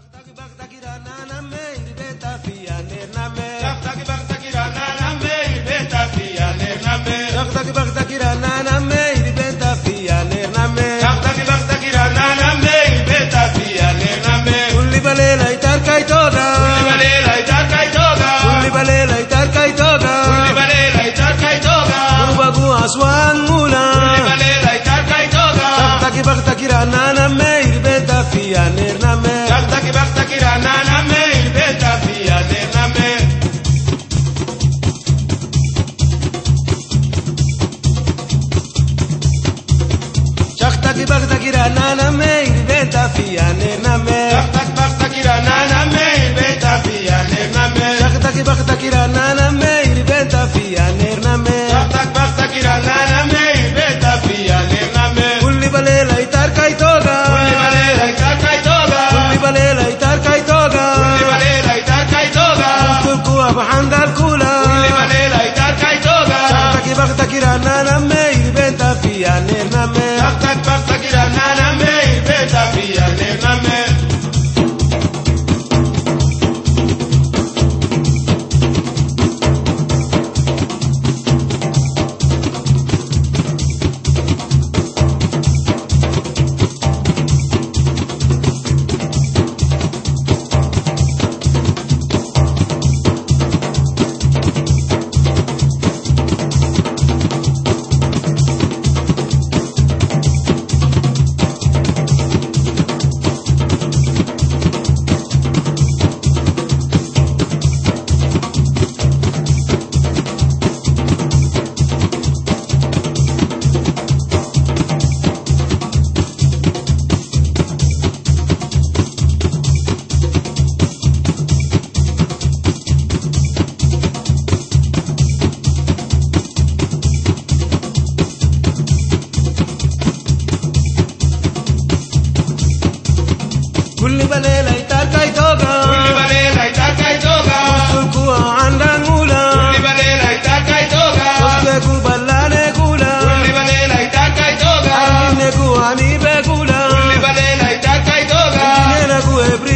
Aswan mula Shaktaki bakta kirana na meir beta fia nerna me Shaktaki bakta kirana na meir beta fia nerna me Shaktaki bakta kirana na meir beta fia nerna me Shaktaki bakta kirana na meir beta fia nerna me Shaktaki bakta kirana na meir beta fia nerna me Kirana me beta fia nerna me Kulli balela itar kai toga Kulli balela itar kai toga Kulli balela itar kai toga Kulli balela itar kai toga Turku abhandal kula Kulli balela itar kai toga Shaktaki bakta kirana na meir beta fia nerna me Shaktaki bakta kirana na me beta fia nerna me Kulli balela itar kai toga Kulli balela itar kai toga Turku andan mula Kulli balela itar kai toga Soske ku ballane kula Kulli balela itar kai toga Arine ku ani be kula Kulli balela itar kai toga Nena ku ebri